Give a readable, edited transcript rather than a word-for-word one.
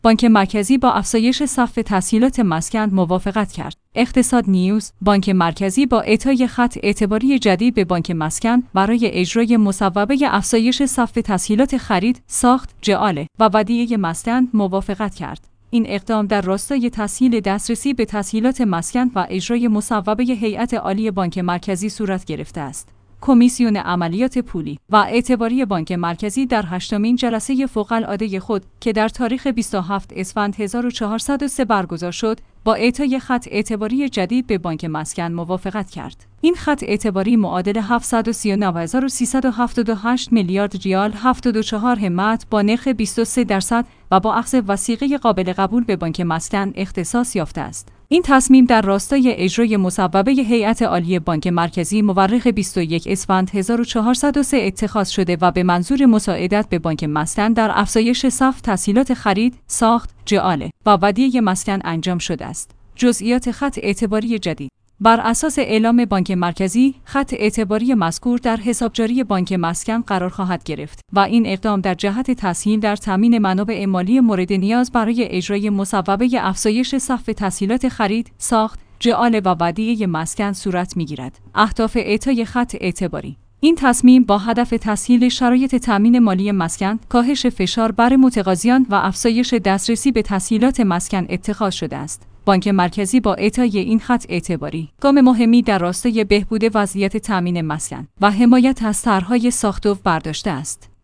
بانک مرکزی با افزایش سقف تسهیلات مسکن موافقت کرد. اقتصاد نیوز: بانک مرکزی با اعطای خط اعتباری جدید به بانک مسکن برای اجرای مصوبه افزایش سقف تسهیلات خرید، ساخت، جعاله و ودیعه مسکن موافقت کرد. این اقدام در راستای تسهیل دسترسی به تسهیلات مسکن و اجرای مصوبه هیئت عالی بانک مرکزی صورت گرفته است. کمیسیون عملیات پولی و اعتباری بانک مرکزی در 8مین جلسه فوق‌العاده خود که در تاریخ 27 اسفند 1403 برگزار شد، با اعطای خط اعتباری جدید به بانک مسکن موافقت کرد. این خط اعتباری معادل 739,378 میلیارد ریال 74 همت با نرخ 23% و با اخذ وثیقه قابل قبول به بانک مسکن اختصاص یافته است. این تصمیم در راستای اجرای مصوبه هیئت عالی بانک مرکزی مورخ 21 اسفند 1403 اتخاذ شده و به منظور مساعدت به بانک مسکن در افزایش سقف تسهیلات خرید، ساخت، جعاله و ودیعه مسکن انجام شده است. جزئیات خط اعتباری جدید: بر اساس اعلام بانک مرکزی، خط اعتباری مذکور در حسابجاری بانک مسکن قرار خواهد گرفت و این اقدام در جهت تسهیل در تامین منابع مالی مورد نیاز برای اجرای مصوبه افزایش سقف تسهیلات خرید، ساخت، جعاله و ودیعه مسکن صورت می‌گیرد. اهداف اعطای خط اعتباری: این تصمیم با هدف تسهیل شرایط تامین مالی مسکن، کاهش فشار بر متقاضیان و افزایش دسترسی به تسهیلات مسکن اتخاذ شده است. بانک مرکزی با اعطای این خط اعتباری گام مهمی در راستای بهبود وضعیت تامین مسکن و حمایت از طرح‌های ساخت و برداشته است.